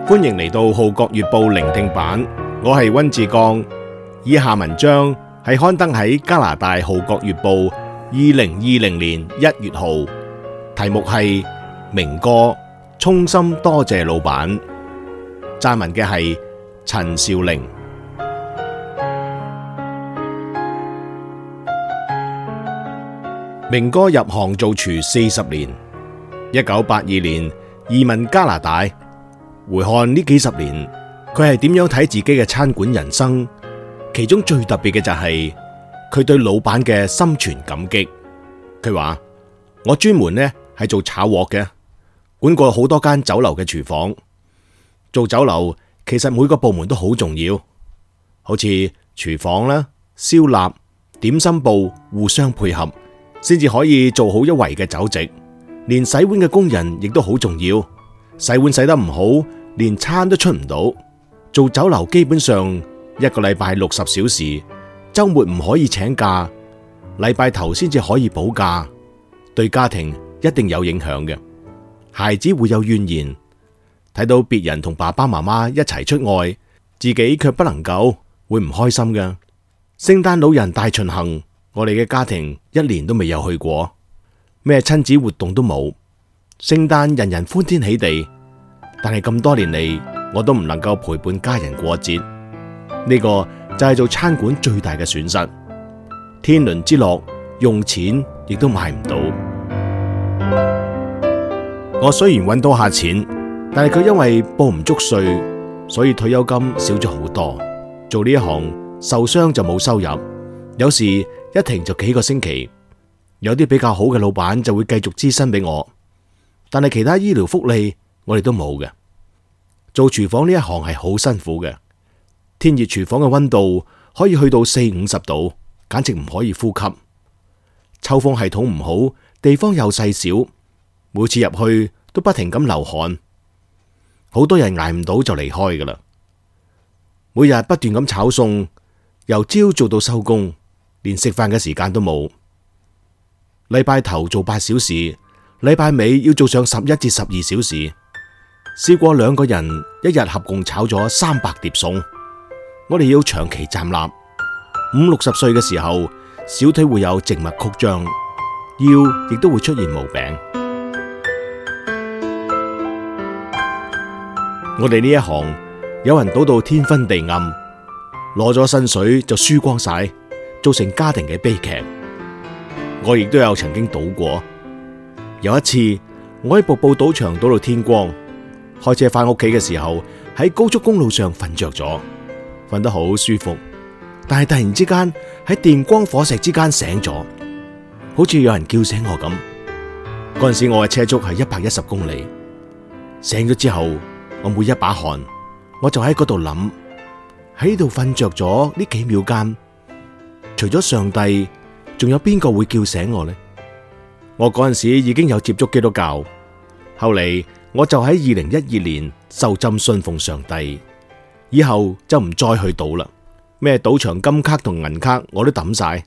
歡迎嚟到《號角月報》聆聽版，我係溫志剛。以下文章係刊登喺加拿大《號角月報》2020年1月號，題目係明哥衷心多謝老闆。撰文嘅係陳兆玲。明哥入行做廚40年，1982年移民加拿大。回看呢幾十年，佢係點樣睇自己嘅餐館人生？其中最特別嘅就係佢對老闆嘅心存感激。佢話：我專門呢係做炒鑊嘅，管過好多間酒樓嘅廚房。做酒樓其實每個部門都好重要，好似廚房啦、燒臘、點心部互相配合，先至可以做好一圍嘅酒席。連洗碗嘅工人亦都好重要，洗碗洗得唔好，連餐都出唔到。做酒樓基本上一個禮拜60小時，周末唔可以請假，禮拜頭先至可以補假，對家庭一定有影響嘅。孩子會有怨言，睇到別人同爸爸媽媽一齊出外，自己卻不能夠，會唔開心㗎。聖誕老人大巡行，我哋嘅家庭1年都未有去過，咩親子活動都冇。聖誕人人歡天喜地，但係咁多年嚟，我都唔能夠陪伴家人過節。呢個就係做餐館最大嘅損失。天倫之樂用錢亦都買唔到。我雖然揾到下錢，但係佢因為報唔足稅，所以退休金少咗好多。做呢一行受傷就冇收入，有時一停就幾個星期。有啲比較好嘅老闆就會繼續支薪俾我，但係其他醫療福利我哋都冇嘅。做廚房呢一行係好辛苦嘅，天熱廚房嘅溫度可以去到40-50度，簡直唔可以呼吸。抽風系統唔好，地方又細小，每次入去都不停咁流汗，好多人捱唔到就離開噶啦。每日不斷咁炒餸，由朝做到收工，連食飯嘅時間都冇。禮拜頭做8小時，禮拜尾要做上11至12小時。試過2個人一日合共炒咗300碟餸，我哋要長期站立。50-60歲嘅時候，小腿會有靜脈曲張，腰亦都會出現毛病。我哋呢一行，有人賭到天昏地暗，攞咗薪水就輸光晒，造成家庭嘅悲劇。我亦都有曾經賭過。有一次，我喺瀑布賭場賭到天光，開車翻屋企嘅時候，喺高速公路上瞓着咗，瞓得好舒服。但係突然之間喺電光火石之間醒咗，好似有人叫醒我咁。嗰陣時我嘅車速係110公里。醒咗之後，我每一把汗，我就喺嗰度諗，喺度瞓着咗呢幾秒間，除咗上帝，仲有邊個會叫醒我呢？我嗰陣時已經有接觸基督教，後嚟我就喺2012年受浸信奉上帝，以後就唔再去賭啦。咩賭場金卡同銀卡我都抌晒。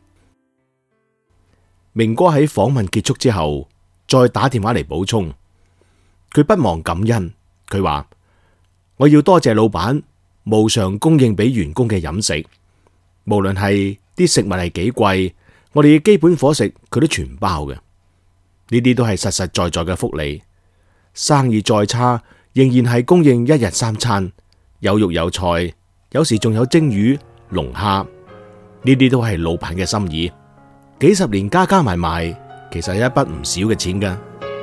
明哥喺訪問結束之後，再打電話嚟補充，佢不忘感恩。佢話：我要多謝老闆無償供應俾員工嘅飲食，無論係啲食物係幾貴，我哋嘅基本伙食佢都全包嘅。呢啲都係實實在在嘅福利。生意再差，仍然係供應1日3餐，有肉有菜，有時仲有蒸魚、龍蝦。呢啲都係老闆嘅心意。幾十年加加埋埋，其實係一筆唔少嘅錢㗎。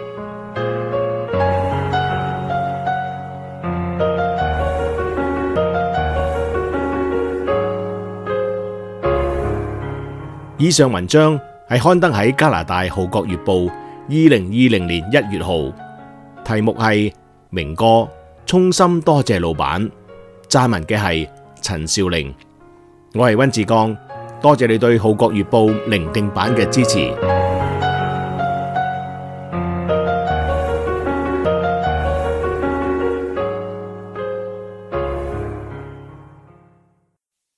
以上文章係刊登喺加拿大《號角月報》2020年1月號，題目係明哥衷心多謝老闆。撰文嘅係陳兆玲。我係溫志剛，多謝你對《號角月報》聆聽版嘅支持。